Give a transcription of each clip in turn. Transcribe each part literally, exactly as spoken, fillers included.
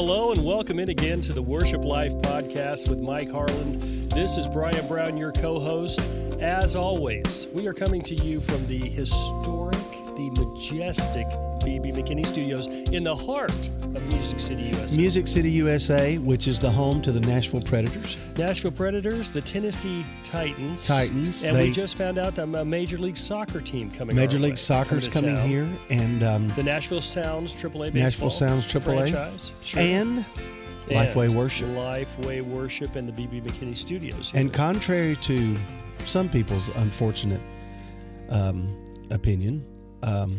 hello, and welcome in again to the Worship Life Podcast with Mike Harland. This is Brian Brown, your co-host. As always, we are coming to you from the historic, the majestic B B McKinney Studios in the heart of Music City, U S A. Music City, U S A, which is the home to the Nashville Predators. Nashville Predators, the Tennessee Titans. Titans. And they, we just found out that a Major League Soccer team coming Major our League way, Soccer's coming town. here. And um, The Nashville Sounds triple A baseball Nashville Sounds triple A. franchise. Sure. And Lifeway Worship. Lifeway Worship and the B B McKinney Studios. And contrary to some people's unfortunate um, opinion, um,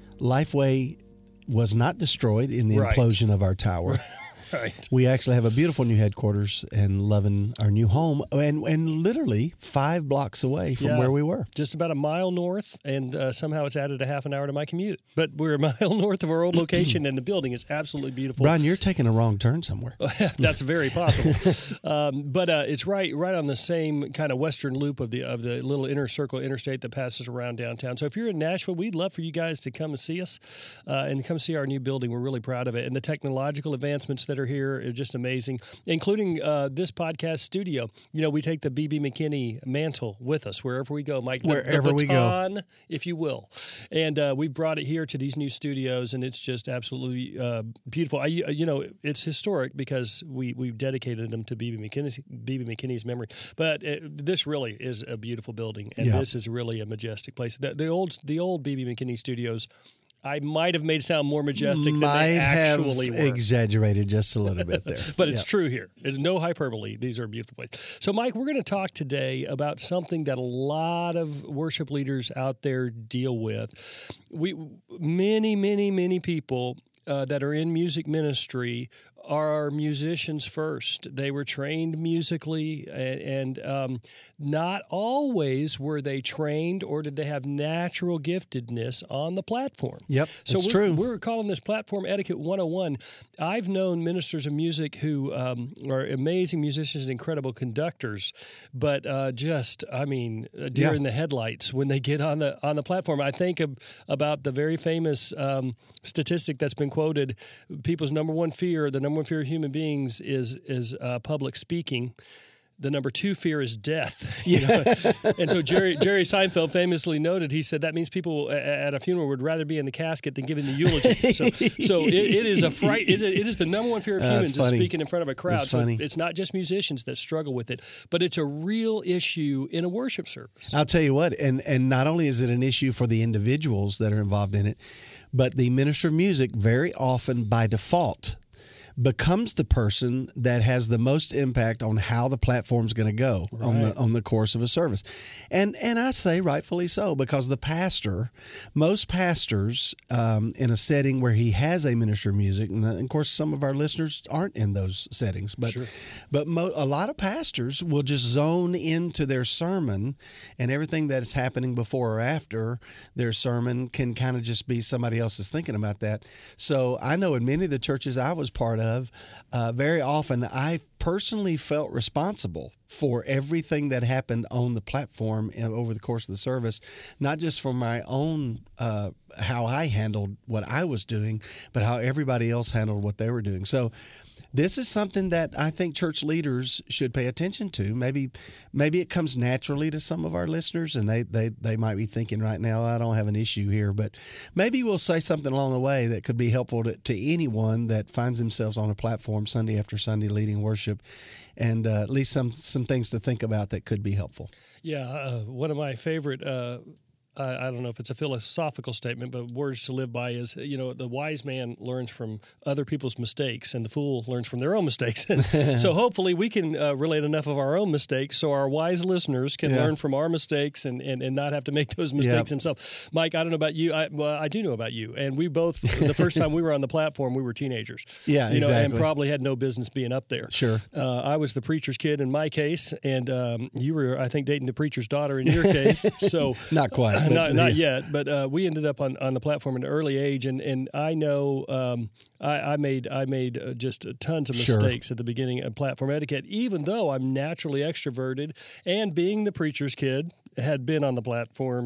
Lifeway was not destroyed in the Right. implosion of our tower. Right. We actually have a beautiful new headquarters and loving our new home, and and literally five blocks away from Yeah. where we were. Just about a mile north, and uh, somehow it's added a half an hour to my commute. But we're a mile north of our old location, and the building is absolutely beautiful. Brian, you're taking a wrong turn somewhere. That's very possible. um, but uh, it's right right on the same kind of western loop of the of the little inner circle interstate that passes around downtown. So if you're in Nashville, we'd love for you guys to come and see us uh, and come see our new building. We're really proud of it. And the technological advancements that are here are just amazing, including uh, this podcast studio. You know, we take the B B McKinney mantle with us wherever we go, Mike. The, Wherever the we go. baton, if you will. And uh, we've brought it here to these new studios, and it's just absolutely uh, beautiful. I, you know, it's historic because we we dedicated them to B B McKinney's, B B McKinney's memory. But it, this really is a beautiful building, and Yeah. this is really a majestic place. The, the old the old B B McKinney studios, I might have made sound more majestic Might than they actually have were. exaggerated just a little bit there. But it's Yeah. true here. There's no hyperbole. These are beautiful places. So, Mike, we're going to talk today about something that a lot of worship leaders out there deal with. We, many, many, many people uh, that are in music ministry are musicians first. They were trained musically, and, and um, not always were they trained or did they have natural giftedness on the platform. Yep, So it's we're, true. we're calling this Platform Etiquette one oh one. I've known ministers of music who um, are amazing musicians and incredible conductors, but uh, just, I mean, uh, deer Yeah. in the headlights when they get on the on the platform. I think of, about the very famous um, statistic that's been quoted: people's number one fear, the number one fear of human beings is is uh, public speaking. The number two fear is death. You know? And so Jerry Jerry Seinfeld famously noted, he said that means people a- at a funeral would rather be in the casket than giving the eulogy. So, so it, it is a fright. It is, it is the number one fear of Uh, humans it's is funny. speaking in front of a crowd. It's so funny. it's not just musicians that struggle with it, but it's a real issue in a worship service. I'll tell you what, and, and not only is it an issue for the individuals that are involved in it, but the minister of music very often by default becomes the person that has the most impact on how the platform's going to go on the on the course of a service. And and I say rightfully so, because the pastor, most pastors um, in a setting where he has a minister of music, and of course some of our listeners aren't in those settings, but Sure. but mo- a lot of pastors will just zone into their sermon, and everything that is happening before or after their sermon can kind of just be somebody else is thinking about that. So I know in many of the churches I was part of, uh, very often I personally felt responsible for everything that happened on the platform and over the course of the service, not just for my own uh, how I handled what I was doing, but how everybody else handled what they were doing. So this is something that I think church leaders should pay attention to. Maybe maybe it comes naturally to some of our listeners, and they, they, they might be thinking right now, I don't have an issue here. But maybe we'll say something along the way that could be helpful to, to anyone that finds themselves on a platform Sunday after Sunday leading worship, and uh, at least some, some things to think about that could be helpful. Yeah, uh, one of my favorite uh, I, I don't know if it's a philosophical statement, but words to live by is, you know, the wise man learns from other people's mistakes and the fool learns from their own mistakes. So hopefully we can uh, relate enough of our own mistakes so our wise listeners can Yeah. learn from our mistakes and, and, and not have to make those mistakes Yep. themselves. Mike, I don't know about you. I, well, I do know about you. And we both, the first time we were on the platform, we were teenagers. Yeah, you know, and exactly. probably had no business being up there. Sure. Uh, I was the preacher's kid in my case, and um, you were, I think, dating the preacher's daughter in your case. So Not quite. but- not, not yeah. yet, but uh, we ended up on, on the platform at an early age, and, and I know um, I, I made I made uh, just tons of Sure. mistakes at the beginning of platform etiquette, even though I'm naturally extroverted, and being the preacher's kid, had been on the platform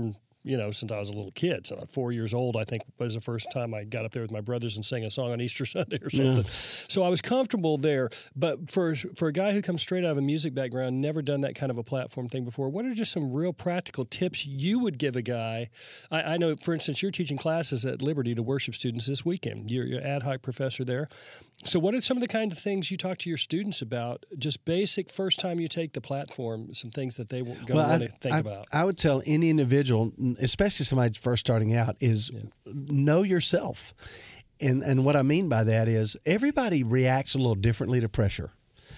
you know, since I was a little kid. So four years old, I think, was the first time I got up there with my brothers and sang a song on Easter Sunday or something. Yeah. So I was comfortable there. But for for a guy who comes straight out of a music background, never done that kind of a platform thing before, what are just some real practical tips you would give a guy? I, I know, for instance, you're teaching classes at Liberty to worship students this weekend. You're, you're an ad hoc professor there. So what are some of the kind of things you talk to your students about, just basic first time you take the platform, some things that they going to well, want to think I, about? I would tell any individual, especially somebody first starting out, is yeah. know yourself. And and what I mean by that is everybody reacts a little differently to pressure.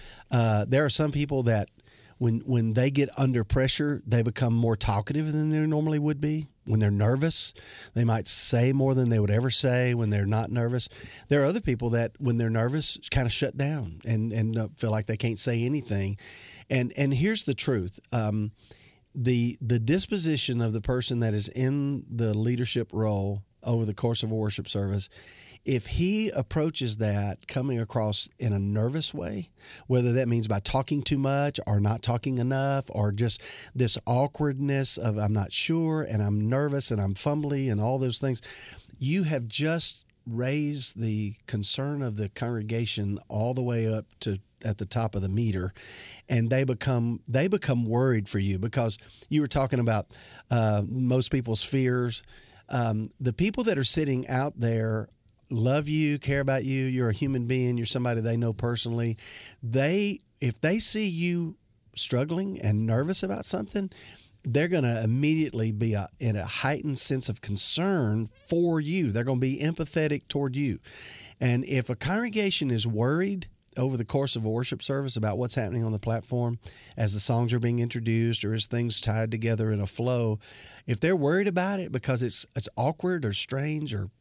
Uh, there are some people that when when they get under pressure, they become more talkative than they normally would be. When they're nervous, they might say more than they would ever say when they're not nervous. There are other people that when they're nervous kind of shut down and, and feel like they can't say anything. And and here's the truth. Um, the the disposition of the person that is in the leadership role over the course of a worship service, if he approaches that coming across in a nervous way, whether that means by talking too much or not talking enough or just this awkwardness of I'm not sure and I'm nervous and I'm fumbly and all those things, you have just raised the concern of the congregation all the way up to at the top of the meter, and they become they become worried for you because you were talking about uh, most people's fears. Um, the people that are sitting out there love you, care about you. You're a human being. You're somebody they know personally. They, if they see you struggling and nervous about something, they're going to immediately be a, in a heightened sense of concern for you. They're going to be empathetic toward you. And if a congregation is worried over the course of a worship service about what's happening on the platform as the songs are being introduced or as things tied together in a flow, if they're worried about it because it's it's awkward or strange or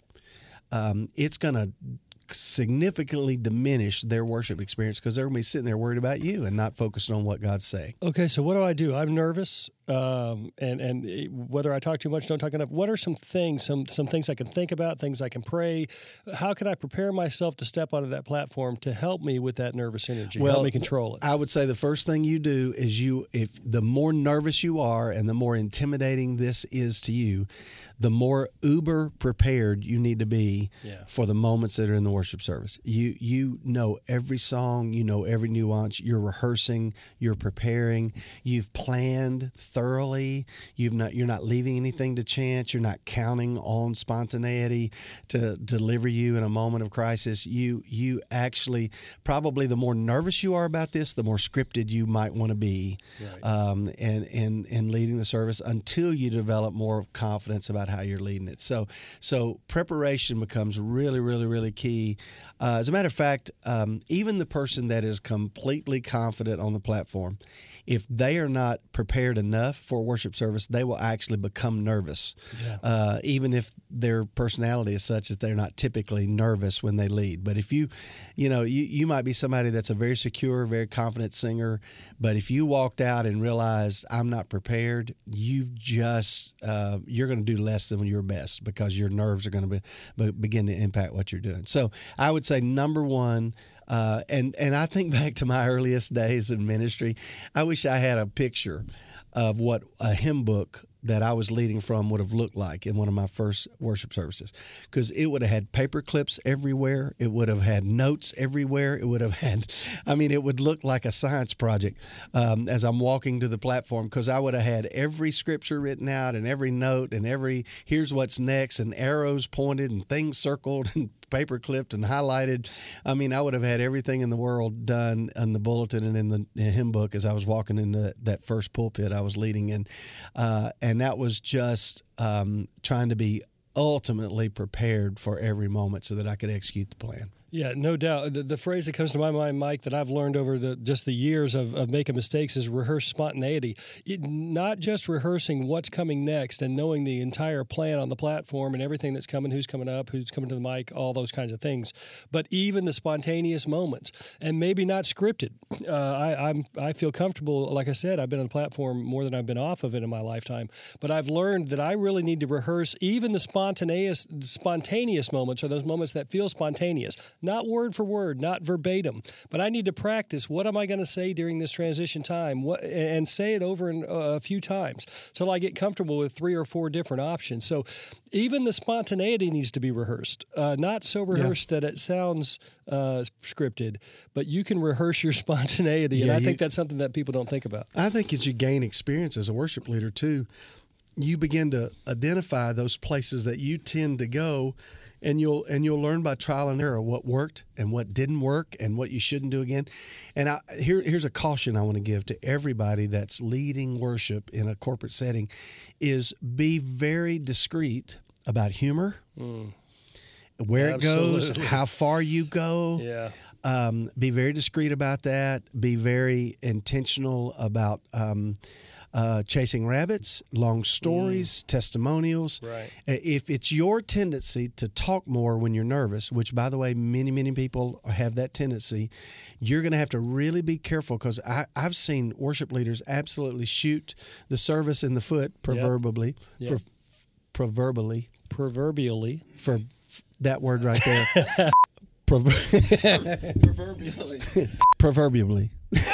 Um, it's going to significantly diminish their worship experience because they're going to be sitting there worried about you and not focused on what God's saying. Okay, so what do I do? I'm nervous, um, and and whether I talk too much, don't talk enough. What are some things, some some things I can think about, things I can pray? How can I prepare myself to step onto that platform to help me with that nervous energy, well, help me control it? I would say the first thing you do is you, if the more nervous you are and the more intimidating this is to you, the more uber prepared you need to be yeah. for the moments that are in the worship service. You you know every song, you know every nuance. You're rehearsing, you're preparing, you've planned thoroughly. You've not you're not leaving anything to chance. You're not counting on spontaneity to deliver you in a moment of crisis. You you actually probably the more nervous you are about this, the more scripted you might want to be, right. um, and and and leading the service until you develop more confidence about how you're leading it. So so preparation becomes really, really, really key. Uh, as a matter of fact, um, even the person that is completely confident on the platform, if they are not prepared enough for worship service, they will actually become nervous, yeah. uh, even if their personality is such that they're not typically nervous when they lead. But if you, you know, you, you might be somebody that's a very secure, very confident singer, but if you walked out and realized I'm not prepared, you've just, uh, you're going to do less than your best because your nerves are going to be, begin to impact what you're doing. So I would say number one, Uh, and, and I think back to my earliest days in ministry. I wish I had a picture of what a hymn book that I was leading from would have looked like in one of my first worship services, because it would have had paper clips everywhere. It would have had notes everywhere. It would have had, I mean, it would look like a science project um, as I'm walking to the platform, because I would have had every scripture written out and every note and every here's what's next and arrows pointed and things circled and paper clipped and highlighted. I mean, I would have had everything in the world done on the bulletin and in the hymn book as I was walking into that first pulpit I was leading in. Uh, and that was just um, trying to be ultimately prepared for every moment so that I could execute the plan. Yeah, no doubt. The, the phrase that comes to my mind, Mike, that I've learned over the just the years of, of making mistakes is rehearse spontaneity. It, not just rehearsing what's coming next and knowing the entire plan on the platform and everything that's coming, who's coming up, who's coming to the mic, all those kinds of things, but even the spontaneous moments, and maybe not scripted. Uh, I, I'm I feel comfortable. Like I said, I've been on the platform more than I've been off of it in my lifetime, but I've learned that I really need to rehearse even the spontaneous spontaneous moments, or those moments that feel spontaneous. not word for word, not verbatim, but I need to practice. What am I going to say during this transition time? What, and say it over in, uh, a few times until I get comfortable with three or four different options. So even the spontaneity needs to be rehearsed, uh, not so rehearsed yeah. that it sounds uh, scripted, but you can rehearse your spontaneity, and yeah, I you, think that's something that people don't think about. I think as you gain experience as a worship leader too, you begin to identify those places that you tend to go, and you'll and you'll learn by trial and error what worked and what didn't work and what you shouldn't do again. And I, here here's a caution I want to give to everybody that's leading worship in a corporate setting: is be very discreet about humor, mm. where Absolutely. It goes, how far you go. Yeah. Um, be very discreet about that. Be very intentional about um, uh, chasing rabbits, long stories, mm. testimonials. Right. If it's your tendency to talk more when you're nervous, which, by the way, many, many people have that tendency, you're going to have to really be careful, because I've seen worship leaders absolutely shoot the service in the foot, proverbially, yep. Yep. for proverbially, proverbially, for that word right there. Proverbially. Proverbially.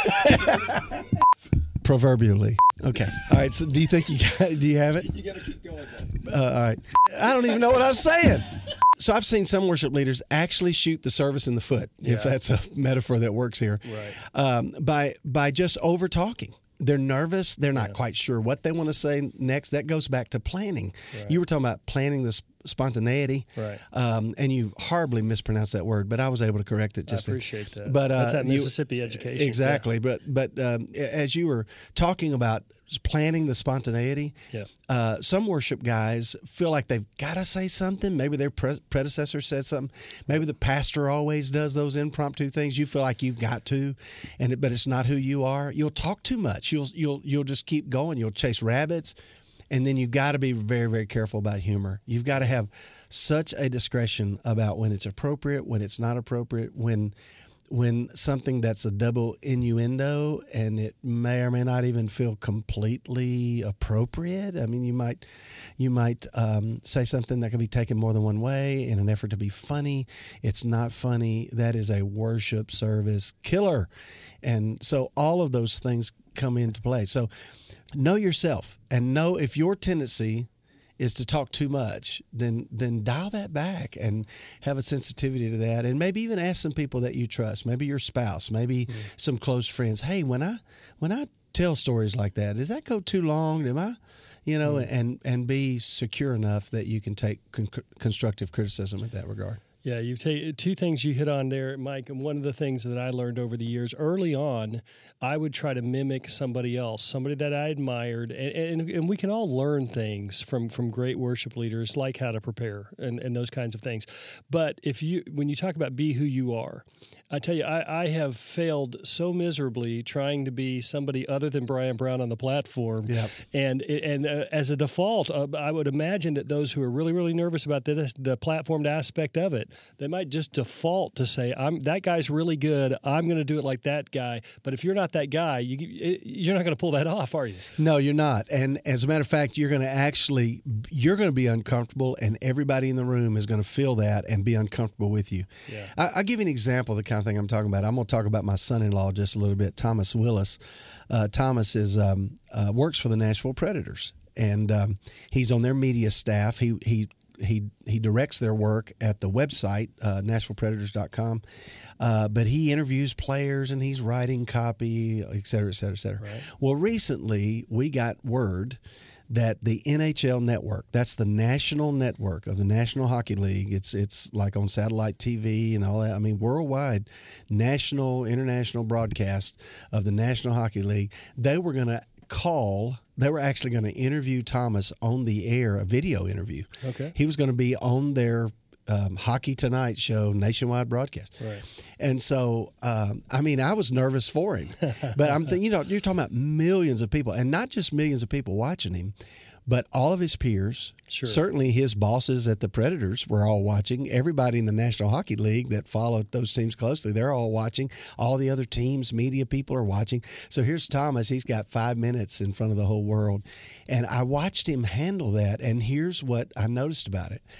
Proverbially. Okay. All right. So, do you think you got? Do you have it? You got to keep going. Uh, all right. I don't even know what I was saying. So I've seen some worship leaders actually shoot the service in the foot, yeah. if that's a metaphor that works here, right? Um, by by just over talking. They're nervous. They're not yeah. quite sure what they want to say next. That goes back to planning. Right. You were talking about planning the sp- spontaneity, right? Um, and you horribly mispronounced that word, but I was able to correct it. Just I appreciate then. that. But uh, that's that Mississippi you, education, exactly. Yeah. But but um, as you were talking about planning the spontaneity, yeah. uh, some worship guys feel like they've got to say something. Maybe their pre- predecessor said something. Maybe the pastor always does those impromptu things. You feel like you've got to, and it, but it's not who you are. You'll talk too much. You'll you'll you'll just keep going. You'll chase rabbits, and then you've got to be very very careful about humor. You've got to have such a discretion about when it's appropriate, when it's not appropriate, when. when something that's a double innuendo and it may or may not even feel completely appropriate. I mean, you might you might um, say something that can be taken more than one way in an effort to be funny. It's not funny. That is a worship service killer. And so all of those things come into play. So know yourself and know if your tendency is to talk too much, then then dial that back and have a sensitivity to that, and maybe even ask some people that you trust, maybe your spouse, maybe mm-hmm. some close friends. Hey, when I when I tell stories like that, does that go too long? Am I, you know, mm-hmm. and and be secure enough that you can take con- constructive criticism in that regard. Yeah, you take two things you hit on there, Mike. And one of the things that I learned over the years, early on, I would try to mimic somebody else, somebody that I admired, and, and, and we can all learn things from, from great worship leaders, like how to prepare and, and those kinds of things. But if you, when you talk about be who you are, I tell you, I, I have failed so miserably trying to be somebody other than Brian Brown on the platform. Yep. And and uh, as a default, uh, I would imagine that those who are really, really nervous about this, the platformed aspect of it, they might just default to say, "I'm that guy's really good. I'm going to do it like that guy." But if you're not that guy, you, you're not going to pull that off, are you? No, you're not. And as a matter of fact, you're going to actually you're going to be uncomfortable, and everybody in the room is going to feel that and be uncomfortable with you. Yeah. I, I'll give you an example of the kind of thing I'm talking about. I'm going to talk about my son-in-law just a little bit, Thomas Willis. Uh, Thomas is um, uh, works for the Nashville Predators, and um, he's on their media staff. He he. He he directs their work at the website, uh, Nashville Predators dot com, uh, but he interviews players and he's writing copy, et cetera, et cetera, et cetera. Right. Well, recently we got word that the N H L network, that's the national network of the National Hockey League, it's it's like on satellite T V and all that, I mean worldwide, national, international broadcast of the National Hockey League, they were going to call They were actually going to interview Thomas on the air, a video interview. Okay. He was going to be on their um, Hockey Tonight show, nationwide broadcast. Right. And so, um, I mean, I was nervous for him. But I'm thinking, you know, you're talking about millions of people, and not just millions of people watching him, but all of his peers. Sure. Certainly his bosses at the Predators were all watching. Everybody in the National Hockey League that followed those teams closely, they're all watching. All the other teams, media people are watching. So here's Thomas. He's got five minutes in front of the whole world. And I watched him handle that, and here's what I noticed about it.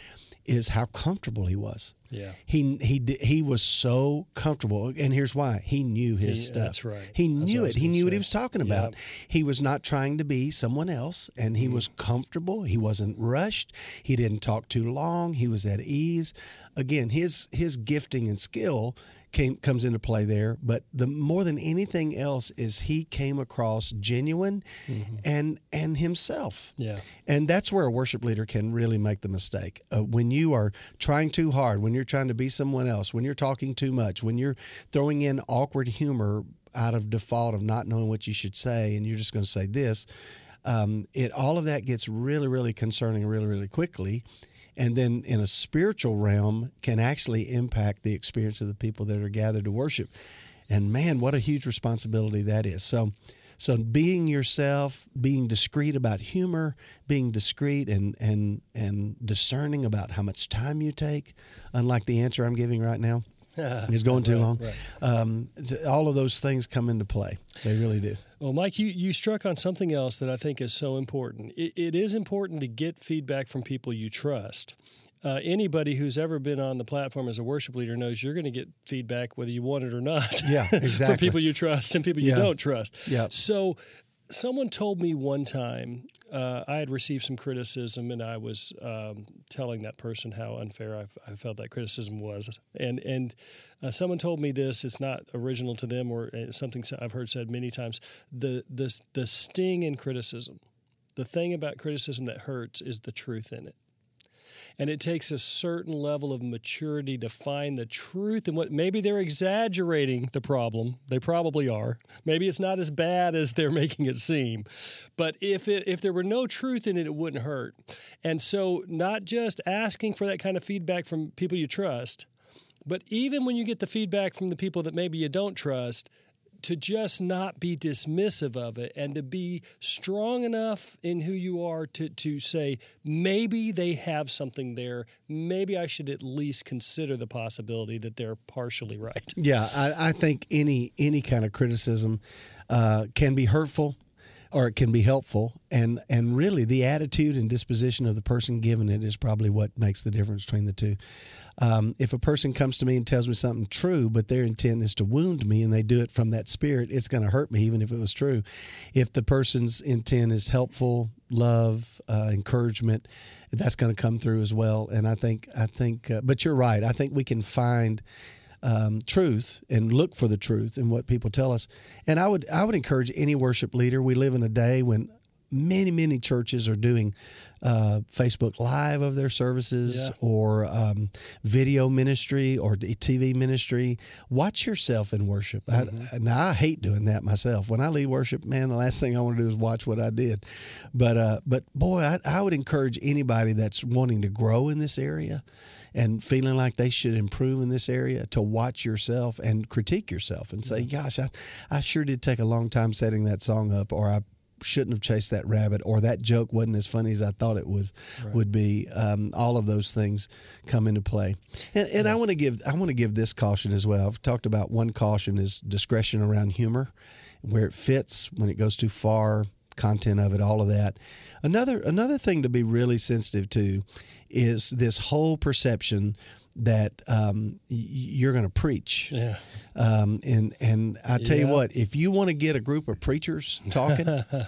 is how comfortable he was. Yeah. He he he was so comfortable, and here's why: he knew his He- stuff. that's right. He That's knew what I it. was He gonna knew what say. he was talking about. Yep. He was not trying to be someone else, and he was comfortable. He wasn't rushed. He didn't talk too long. He was at ease. Again, his his gifting and skill came comes into play there. But the more than anything else is he came across genuine and and himself. Yeah. And that's where a worship leader can really make the mistake. Uh, when you are trying too hard, when you're trying to be someone else, when you're talking too much, when you're throwing in awkward humor out of default of not knowing what you should say, and you're just going to say this, um, it all of that gets really, really concerning really, really quickly. And then in a spiritual realm can actually impact the experience of the people that are gathered to worship. And man, what a huge responsibility that is. So so being yourself, being discreet about humor, being discreet and and and discerning about how much time you take, unlike the answer I'm giving right now, is going too Right, long. right. Um, all of those things come into play. They really do. Well, Mike, you, you struck on something else that I think is so important. It, it is important to get feedback from people you trust. Uh, anybody who's ever been on the platform as a worship leader knows you're going to get feedback whether you want it or not. Yeah, exactly. From people you trust and people Yeah. you don't trust. Yeah. So someone told me one time, uh, I had received some criticism, and I was um, telling that person how unfair I, I felt that criticism was. And and uh, someone told me this. It's not original to them, or uh, something I've heard said many times. The the the sting in criticism, the thing about criticism that hurts, is the truth in it. And it takes a certain level of maturity to find the truth in what maybe they're exaggerating the problem. They probably are. Maybe it's not as bad as they're making it seem. But if it, if there were no truth in it, it wouldn't hurt. And so not just asking for that kind of feedback from people you trust, but even when you get the feedback from the people that maybe you don't trust, to just not be dismissive of it and to be strong enough in who you are to, to say, maybe they have something there. Maybe I should at least consider the possibility that they're partially right. Yeah, I, I think any any kind of criticism uh, can be hurtful or it can be helpful. And, and really the attitude and disposition of the person giving it is probably what makes the difference between the two. Um, if a person comes to me and tells me something true, but their intent is to wound me and they do it from that spirit, it's going to hurt me even if it was true. If the person's intent is helpful, love, uh, encouragement, that's going to come through as well. And I think, I think, uh, but you're right. I think we can find um, truth and look for the truth in what people tell us. And I would, I would encourage any worship leader. We live in a day when many, many churches are doing uh, Facebook Live of their services, Yeah. or um, video ministry or T V ministry. Watch yourself in worship. Mm-hmm. I, now, I hate doing that myself. When I leave worship, man, the last thing I want to do is watch what I did. But, uh, but boy, I, I would encourage anybody that's wanting to grow in this area and feeling like they should improve in this area to watch yourself and critique yourself and say, gosh, I, I sure did take a long time setting that song up, or I shouldn't have chased that rabbit, or that joke wasn't as funny as I thought it was Right. would be. Um, all of those things come into play, and, and I want to give I want to give this caution as well. I've talked about one caution is discretion around humor, where it fits, when it goes too far, content of it, all of that. Another another thing to be really sensitive to is this whole perception that um, y- you're going to preach. Yeah. Um, and and I tell you Yeah. what, if you want to get a group of preachers talking,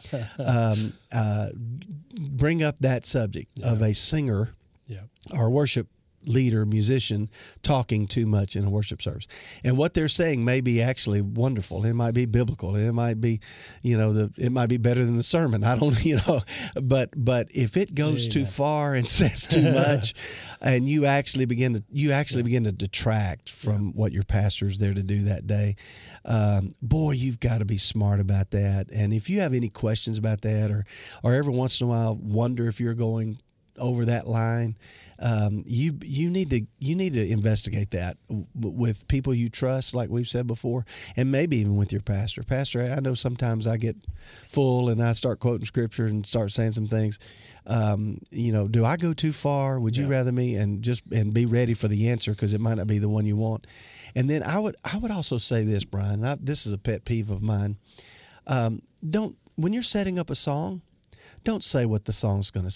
um, uh, bring up that subject of a singer Yeah. or worship leader, musician, talking too much in a worship service. And what they're saying may be actually wonderful. It might be biblical. It might be, you know, the it might be better than the sermon. I don't, you know, but but if it goes Amen. too far and says too much, and you actually begin to you actually begin to detract from what your pastor's there to do that day, um, boy, you've got to be smart about that. And if you have any questions about that, or or every once in a while wonder if you're going over that line, um, you you need to you need to investigate that w- with people you trust, like we've said before, and maybe even with your pastor. Pastor, I know sometimes I get full and I start quoting scripture and start saying some things. Um, you know, do I go too far? Would you Yeah. rather me? And just and be ready for the answer, because it might not be the one you want. And then I would I would also say this, Brian. I, this is a pet peeve of mine. Um, don't when you're setting up a song, don't say what the song's going to say.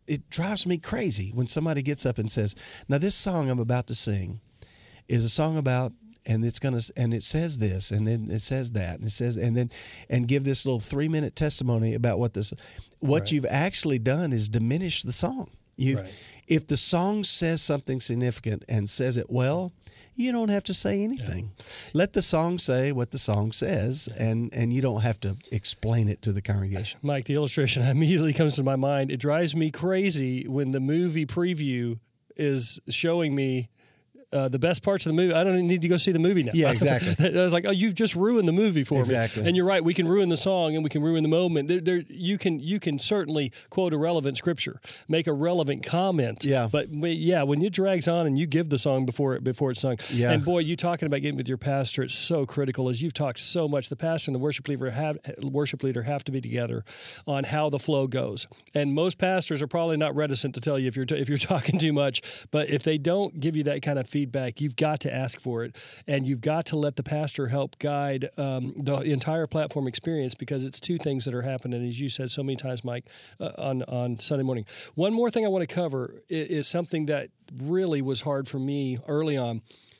it drives me crazy when somebody gets up and says, "Now this song I'm about to sing is a song about." And it's gonna, and it says this, and then it says that, and it says, and then, and give this little three minute testimony about what this, what Right. you've actually done is diminish the song. You've, Right. if the song says something significant and says it well, you don't have to say anything. Yeah. Let the song say what the song says, and and you don't have to explain it to the congregation. Mike, the illustration immediately comes to my mind. It drives me crazy when the movie preview is showing me Uh, the best parts of the movie. I don't need to go see the movie now. Yeah, exactly. I was like, oh, you've just ruined the movie for exactly. me. And you're right. We can ruin the song and we can ruin the moment. There, there, you can you can certainly quote a relevant scripture, make a relevant comment. Yeah. But yeah, when it drags on and you give the song before it before it's sung. Yeah. And boy, you talking about getting with your pastor, it's so critical. As you've talked so much, the pastor and the worship leader have worship leader have to be together on how the flow goes. And most pastors are probably not reticent to tell you if you're t- if you're talking too much. But if they don't give you that kind of feedback, you've got to ask for it, and you've got to let the pastor help guide um, the entire platform experience, because it's two things that are happening, as you said so many times, Mike, uh, on, on Sunday morning. One more thing I want to cover is, is something that really was hard for me early on,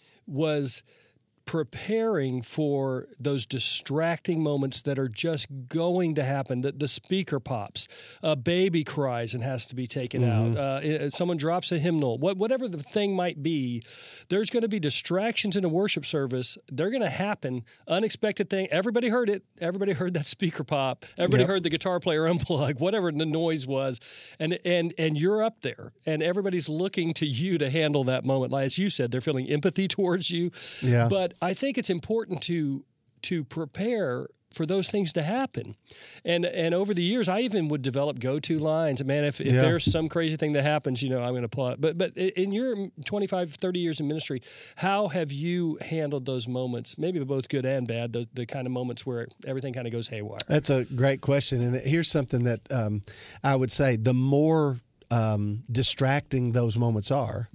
was preparing for those distracting moments that are just going to happen. The, the speaker pops, a baby cries and has to be taken mm-hmm. out, uh, someone drops a hymnal, what, whatever the thing might be, there's going to be distractions in a worship service. They're going to happen, unexpected thing. Everybody heard it. Everybody heard that speaker pop. Everybody yep. heard the guitar player unplug, whatever the noise was. And, and, and you're up there, and everybody's looking to you to handle that moment. Like, as you said, they're feeling empathy towards you. Yeah. But I think it's important to to prepare for those things to happen. And and over the years, I even would develop go-to lines. Man, if, if yeah. there's some crazy thing that happens, you know, I'm going to pull out. But, but in your twenty-five, thirty years in ministry, how have you handled those moments, maybe both good and bad, the, the kind of moments where everything kind of goes haywire? That's a great question. And here's something that um, I would say, the more um, distracting those moments are,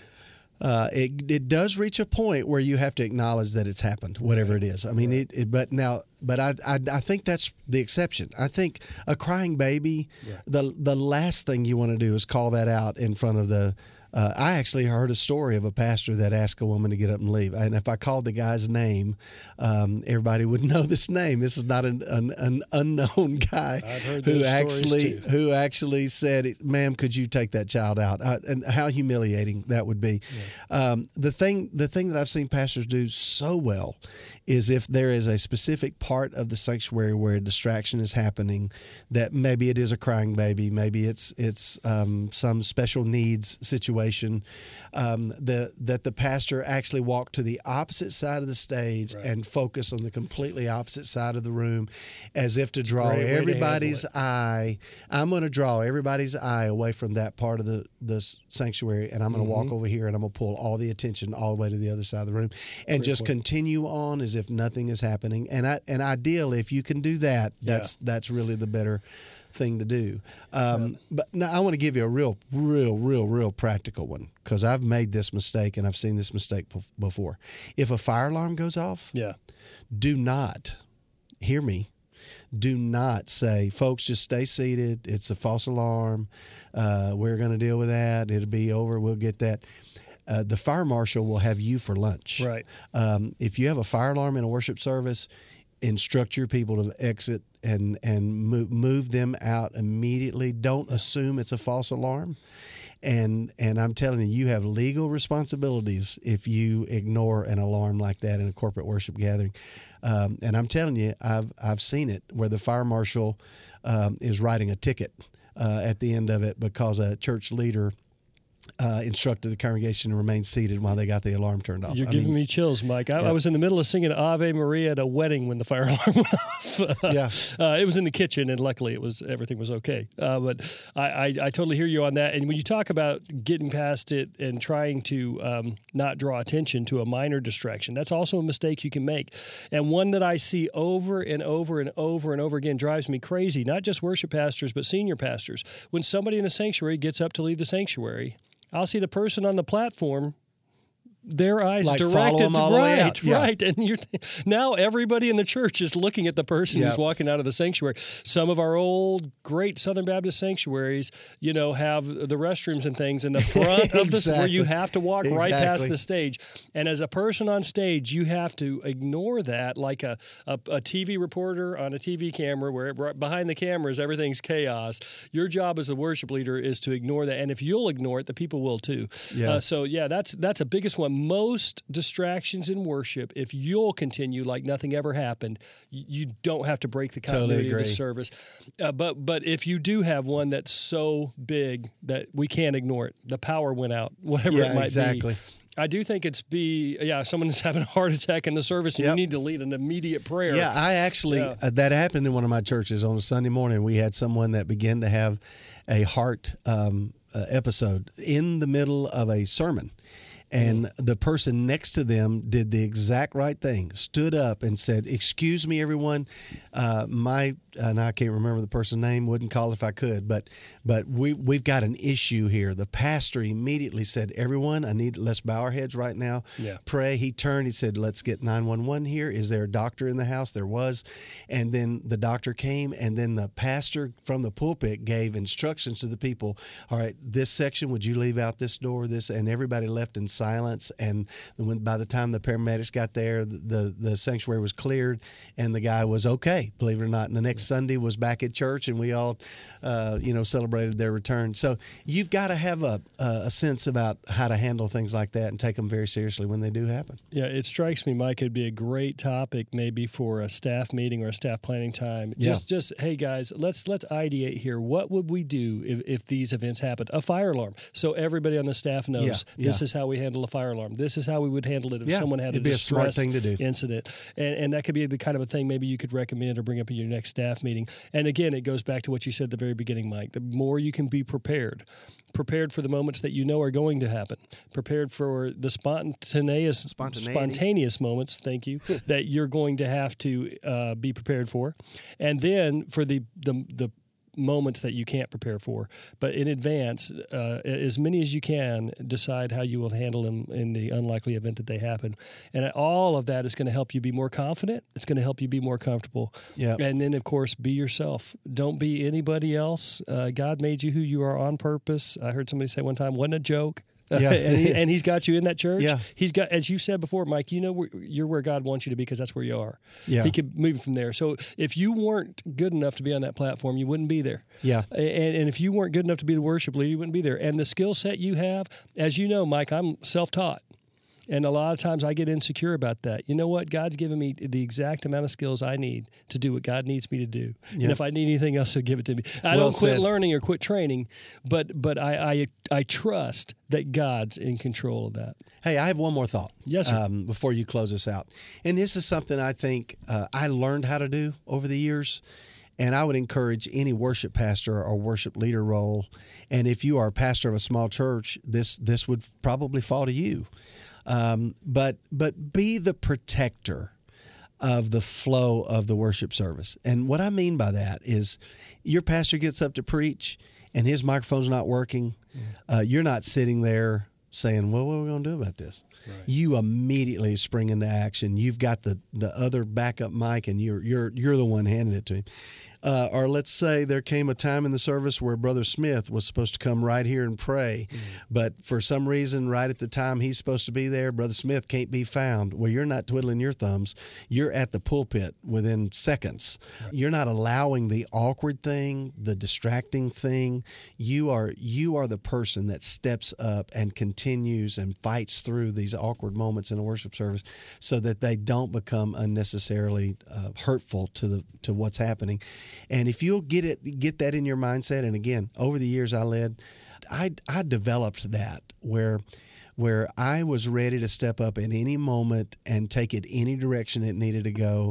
Uh, it it does reach a point where you have to acknowledge that it's happened, whatever it is. I mean, right. it, it. But now, but I, I I think that's the exception. I think a crying baby, yeah. the the last thing you want to do is call that out in front of the. Uh, I actually heard a story of a pastor that asked a woman to get up and leave. And if I called the guy's name, um, everybody would know this name. This is not an, an, an unknown guy I've heard who those actually stories too. who actually said, "Ma'am, could you take that child out?" Uh, and how humiliating that would be. Yeah. Um, the thing, the thing that I've seen pastors do so well is if there is a specific part of the sanctuary where a distraction is happening, that maybe it is a crying baby, maybe it's it's um, some special needs situation. Um, the, that the pastor actually walk to the opposite side of the stage right. and focus on the completely opposite side of the room, as if to draw everybody's to eye. I'm going to draw everybody's eye away from that part of the, the sanctuary, and I'm going to mm-hmm. walk over here and I'm going to pull all the attention all the way to the other side of the room, and Great just point. continue on as if nothing is happening. And I, and ideally, if you can do that, that's yeah. that's really the better thing to do. Um, yeah. But now I want to give you a real, real, real, real practical one, because I've made this mistake and I've seen this mistake before. If a fire alarm goes off, yeah, do not, hear me, do not say, folks, just stay seated. It's a false alarm. Uh, we're going to deal with that. It'll be over. We'll get that. Uh, the fire marshal will have you for lunch. Right. Um, if you have a fire alarm in a worship service, instruct your people to exit and and move, move them out immediately. Don't assume it's a false alarm. And and I'm telling you, you have legal responsibilities if you ignore an alarm like that in a corporate worship gathering. Um, and I'm telling you, I've I've seen it where the fire marshal um, is writing a ticket uh, at the end of it because a church leader Uh, instructed the congregation to remain seated while they got the alarm turned off. You're I giving mean, me chills, Mike. I, yeah. I was in the middle of singing Ave Maria at a wedding when the fire alarm went off. yeah, uh, it was in the kitchen, and luckily, it was everything was okay. Uh, but I, I, I totally hear you on that. And when you talk about getting past it and trying to um, not draw attention to a minor distraction, that's also a mistake you can make, and one that I see over and over and over and over again drives me crazy. Not just worship pastors, but senior pastors. When somebody in the sanctuary gets up to leave the sanctuary, I'll see the person on the platform their eyes like directed them all to the way right, out. Yeah. right, and you're now everybody in the church is looking at the person Yep. who's walking out of the sanctuary. Some of our old great Southern Baptist sanctuaries, you know, have the restrooms and things in the front of the where you Exactly. have to walk right past Exactly. the stage. And as a person on stage, you have to ignore that, like a a, a T V reporter on a T V camera, where right behind the cameras everything's chaos. Your job as a worship leader is to ignore that, and if you'll ignore it, the people will too. Yeah. Uh, so yeah, that's that's a biggest one. Most distractions in worship, if you'll continue like nothing ever happened, you, you don't have to break the Totally continuity of the agree. service. Uh, but but if you do have one that's so big that we can't ignore it, the power went out, whatever Yeah, it might exactly. be. I do think it's be yeah, someone is having a heart attack in the service, and Yep. you need to lead an immediate prayer. Yeah, I actually, Yeah. uh, that happened in one of my churches on a Sunday morning. We had someone that began to have a heart um, uh, episode in the middle of a sermon. And the person next to them did the exact right thing, stood up and said, "Excuse me, everyone, uh, my," and I can't remember the person's name, wouldn't call if I could, but but we, we've got an issue here. The pastor immediately said, "Everyone, I need, let's bow our heads right now, Yeah. pray." He turned, he said, "Let's get nine one one here. Is there a doctor in the house?" There was. And then the doctor came, and then the pastor from the pulpit gave instructions to the people. "All right, this section, would you leave out this door, this?" And everybody left in silence. And when, by the time the paramedics got there, the, the, the sanctuary was cleared, and the guy was okay, believe it or not. And the next Sunday was back at church, and we all, uh, you know, celebrated their return. So you've got to have a, a sense about how to handle things like that and take them very seriously when they do happen. Yeah, it strikes me, Mike, it'd be a great topic maybe for a staff meeting or a staff planning time. Yeah. Just, just hey guys, let's let's ideate here. What would we do if, if these events happened? A fire alarm, so everybody on the staff knows Yeah, this yeah. is how we handle a fire alarm. This is how we would handle it if Yeah, someone had it'd a be a smart distress thing to do. incident, and and that could be the kind of a thing maybe you could recommend or bring up in your next staff meeting. And again, it goes back to what you said at the very beginning, Mike. The more you can be prepared. Prepared for the moments that you know are going to happen. Prepared for the spontaneous, Spontaneity. spontaneous moments. Thank you. that you're going to have to uh, be prepared for, and then for the the the moments that you can't prepare for. But in advance, uh, as many as you can, decide how you will handle them in the unlikely event that they happen. And all of that is going to help you be more confident. It's going to help you be more comfortable. Yeah. And then, of course, be yourself. Don't be anybody else. Uh, God made you who you are on purpose. I heard somebody say one time, wasn't a joke. Yeah. and, he, and he's got you in that church. Yeah. He's got, as you said before, Mike, you know, where, you're where God wants you to be because that's where you are. Yeah. He could move from there. So if you weren't good enough to be on that platform, you wouldn't be there. Yeah. And, and if you weren't good enough to be the worship leader, you wouldn't be there. And the skill set you have, as you know, Mike, I'm self-taught. And a lot of times I get insecure about that. You know what? God's given me the exact amount of skills I need to do what God needs me to do. Yeah. And if I need anything else, He'll give it to me. I Well don't quit said. learning or quit training, but but I, I I trust that God's in control of that. Hey, I have one more thought. Yes, sir. Um, before you close us out. And this is something I think uh, I learned how to do over the years. And I would encourage any worship pastor or worship leader role. And if you are a pastor of a small church, this this would probably fall to you. Um, but but be the protector of the flow of the worship service. And what I mean by that is your pastor gets up to preach and his microphone's not working. Uh, you're not sitting there saying, well, what are we going to do about this? Right. You immediately spring into action. You've got the, the other backup mic and you're you're you're the one handing it to him. Uh, or let's say there came a time in the service where Brother Smith was supposed to come right here and pray, mm-hmm. but for some reason, right at the time he's supposed to be there, Brother Smith can't be found. Well, you're not twiddling your thumbs. You're at the pulpit within seconds. Right. You're not allowing the awkward thing, the distracting thing. You are you are the person that steps up and continues and fights through these awkward moments in a worship service so that they don't become unnecessarily uh, hurtful to the to what's happening. And if you'll get it, get that in your mindset, and again, over the years I led, I, I developed that where where I was ready to step up at any moment and take it any direction it needed to go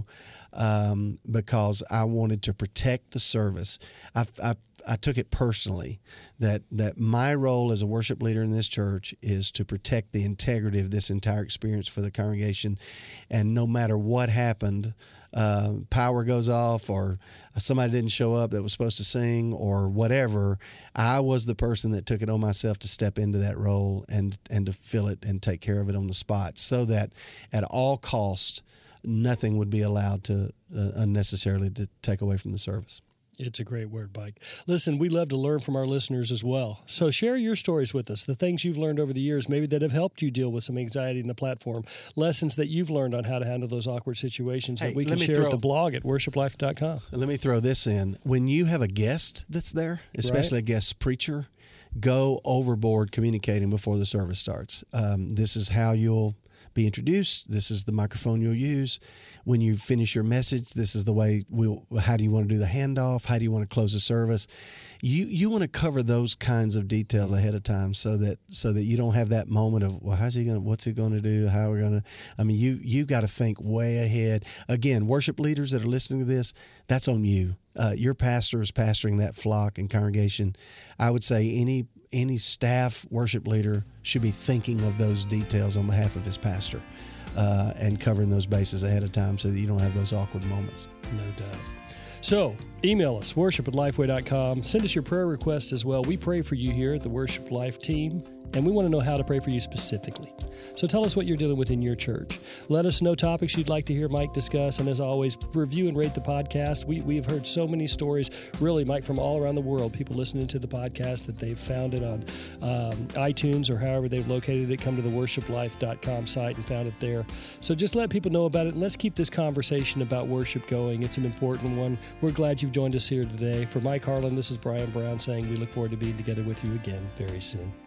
um, because I wanted to protect the service. I, I, I took it personally that that my role as a worship leader in this church is to protect the integrity of this entire experience for the congregation. And no matter what happened, uh, power goes off or somebody didn't show up that was supposed to sing or whatever, I was the person that took it on myself to step into that role and, and to fill it and take care of it on the spot so that at all costs, nothing would be allowed to uh, unnecessarily to take away from the service. It's a great word, Mike. Listen, we love to learn from our listeners as well. So share your stories with us, the things you've learned over the years, maybe that have helped you deal with some anxiety in the platform, lessons that you've learned on how to handle those awkward situations hey, that we can share throw, at the blog at worship life dot com. Let me throw this in. When you have a guest that's there, especially right. a guest preacher, go overboard communicating before the service starts. Um, this is how you'll be introduced. This is the microphone you'll use. When you finish your message, this is the way we'll, how do you want to do the handoff? How do you want to close the service? You you want to cover those kinds of details ahead of time so that so that you don't have that moment of, well, how's he going to, what's he going to do? How are we going to, I mean, you, you got to think way ahead. Again, worship leaders that are listening to this, that's on you. Uh, your pastor is pastoring that flock and congregation. I would say any any staff worship leader should be thinking of those details on behalf of his pastor uh, and covering those bases ahead of time so that you don't have those awkward moments. No doubt. So email us, worship at lifeway dot com. Send us your prayer requests as well. We pray for you here at the Worship Life team, and we want to know how to pray for you specifically. So tell us what you're dealing with in your church. Let us know topics you'd like to hear Mike discuss, and as always, review and rate the podcast. We we have heard so many stories, really, Mike, from all around the world, people listening to the podcast that they've found it on um, iTunes or however they've located it, come to the worship life dot com site and found it there. So just let people know about it, and let's keep this conversation about worship going. It's an important one. We're glad you've joined us here today. For Mike Harlan, this is Brian Brown saying we look forward to being together with you again very soon.